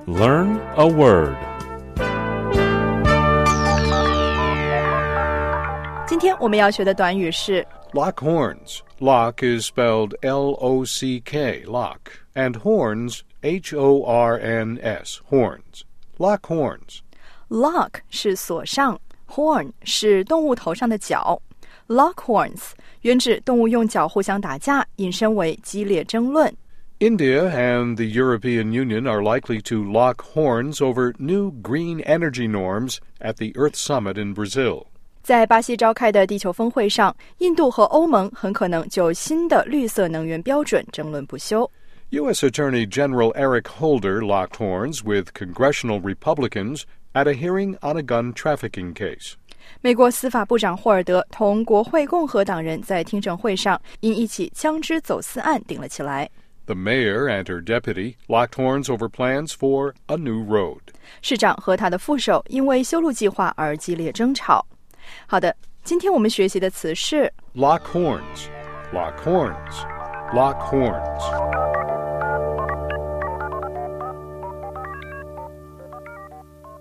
Learn a word. 今天我们要学的短语是 Lock horns. Lock is spelled L-O-C-K, lock, and horns, H-O-R-N-S, horns. Lock horns. Lock 是锁上， horn 是动物头上的角。Lock horns 原指动物用角互相打架，引申为激烈争论。 India and the European Union are likely to lock horns over new green energy norms at the Earth Summit in Brazil. 在巴西召开的地球峰会上，印度和欧盟很可能就新的绿色能源标准争论不休。 U.S. Attorney General Eric Holder locked horns with congressional Republicans at a hearing on a gun trafficking case. 美国司法部长霍尔德同国会共和党人在听证会上因一起枪支走私案顶了起来。 The mayor and her deputy locked horns over plans for a new road. 市长和他的副手因为修路计划而激烈争吵。好的，今天我们学习的词是 Lock horns, lock horns, lock horns.